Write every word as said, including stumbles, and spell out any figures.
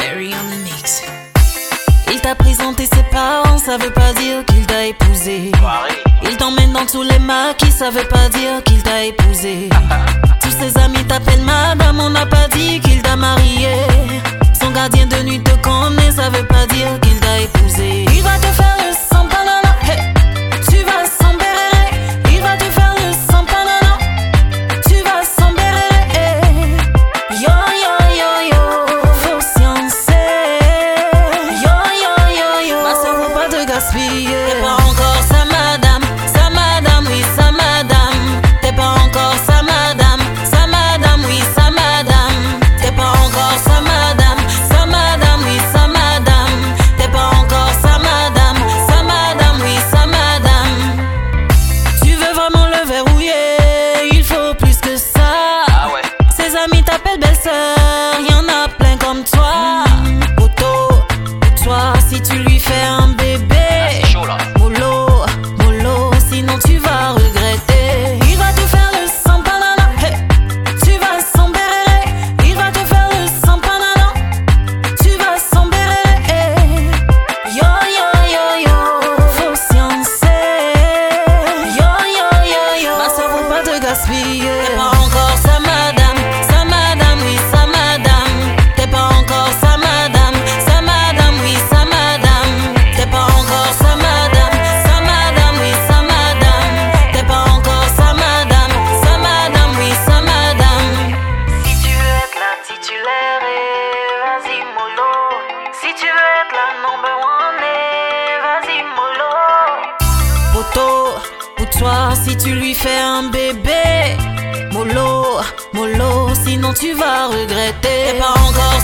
Jerry on the mix. Il t'a présenté ses parents, ça veut pas dire qu'il t'a épousé. Il t'emmène dans tous les maquis, ça veut pas dire qu'il t'a épousé. Tous ses amis t'appellent madame, on n'a pas dit qu'il t'a marié. Son gardien de nuit te connaît, ça veut pas dire qu'il t'a épousé. Il va te faire le sang banana, hey. Tu vas s'embérer. Il va te faire le sang banana. Tu vas s'embérer, hey. Yo yo yo yo, faut sciencer. Yo yo yo yo, ma soeur faut pas te gaspiller. T'es pas encore sa madame, sa madame, oui sa madame. T'es pas encore sa madame, sa madame, oui sa madame. T'es pas encore sa madame, sa madame, oui sa madame. T'es pas encore sa madame, sa madame, oui sa madame. Tu veux vraiment le verrouiller, il faut plus que ça. Ah ouais. Ses amis t'appellent belle-sœur, y'en a plein comme toi. Poto, pour toi, si tu lui fais un bébé. Ah, c'est chaud là. Mollo, mollo, sinon tu vas regretter. Il va te faire le sang banana, hey. Tu vas s'embérer. Il va te faire le sang banana. Tu vas s'embérer, hey. Yo yo yo yo, faut sciencer. Yo yo yo yo, ma soeur faut pas te gaspiller. T'es pas encore sa madame, sa madame, oui sa madame. T'es pas encore sa madame, sa madame, oui sa madame. T'es pas encore sa madame, sa madame, oui sa madame. T'es pas encore sa madame, sa madame, oui sa madame. Si tu veux être la titulaire, eh, vas-y mollo. Si tu veux être la number one, eh, vas-y mollo. Poto, pour toi, si tu lui fais un bébé. Mollo, mollo, sinon tu vas regretter. T'es pas encore